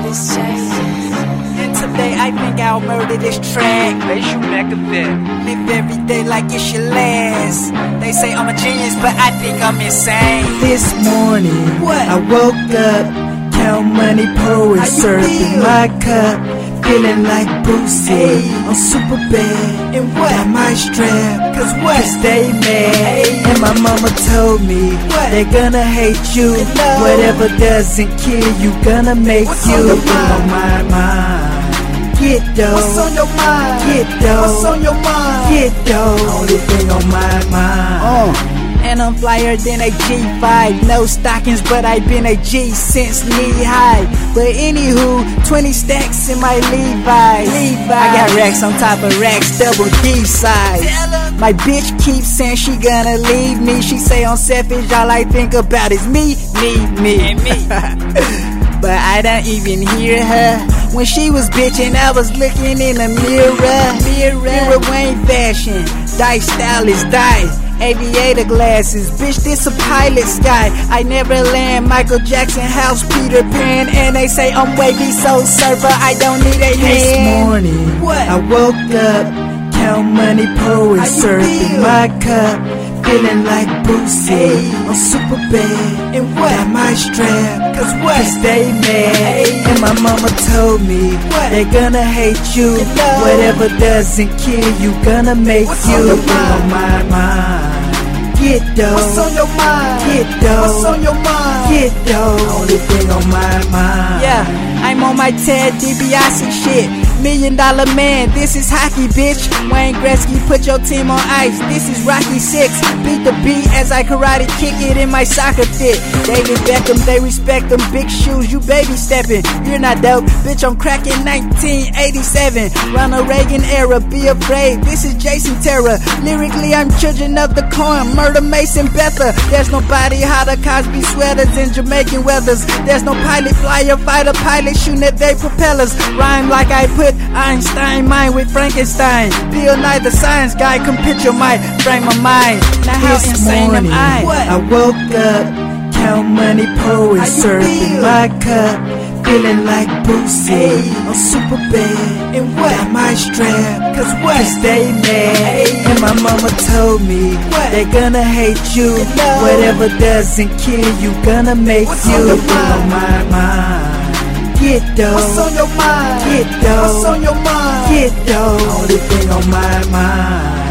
And today I think I'll murder this track. Face you back a bit. Live every day like it's your last. They say I'm a genius, but I think I'm insane. This morning, What? I woke up, count money, pouring How you syrup in feel? my cup, feeling like Boosie. Hey. I'm super bad, And what? got my strap, Cause what? cause they mad. Hey. And my mama told me, What? they gonna hate you. You know. Whatever doesn't kill you, gonna make What's you. on your on my mind. Get dough, What's on your mind? get dough, What's on your mind? get dough. Only thing on my mind. And I'm flyer than a G5. No stockings, but I been a G since knee high. But anywho, 20 stacks in my Levi's. I got racks on top of racks, double D size. My bitch keeps saying she gonna leave me. She say I'm selfish, all I think about is me. But I don't even hear her. When she was bitching, I was looking in the mirror Wayne fashion, die style is die. Aviator glasses, bitch, this a pilot sky. I never land Michael Jackson house, Peter Pan. And they say I'm wavy, so surfer, I don't need a This hand. morning, What? I woke up, count money, pouring How you syrup feel? in my cup, feeling like Boosie. Hey. I'm super bad, And what? got my strap, Cause what? cause they mad. Hey. And my mama told me, What? they gonna hate you. You know. Whatever doesn't kill you, gonna make What's you. on your on my mind. Get dough, What's on your mind? get dough, What's on your mind? get dough. Only thing on my mind. Yeah, I'm on my Ted DiBiase shit. $1 Million Man, this is hockey, bitch. Wayne Gretzky, put your team on ice. This is Rocky 6. Beat the beat as I karate kick it in my soccer fit. David Beckham, they respect them big shoes. You baby stepping, you're not dope. Bitch, I'm cracking 1987. Ronald Reagan era, be afraid. This is Jason Terra. Lyrically, I'm children of the corn. Murder Mason Betha. There's nobody hotter, Cosby sweaters in Jamaican weathers. There's no pilot, flyer, fighter, pilot shooting at their propellers. Rhyme like I put Einstein mind with Frankenstein. Bill Nye the science guy, come picture my frame of mind. Now how This insane morning, am I? I woke up, count money, pouring How you syrup in feel? my cup, feeling like Boosie. Hey. I'm super bad, And what? got my strap, Cause what? cause they mad. Hey. And my mama told me, What? they gonna hate you. You know. Whatever doesn't kill you, gonna make What's you. on your on my mind. Get dough, What's on your mind? get dough, What's on your mind? get dough. Only thing on my mind.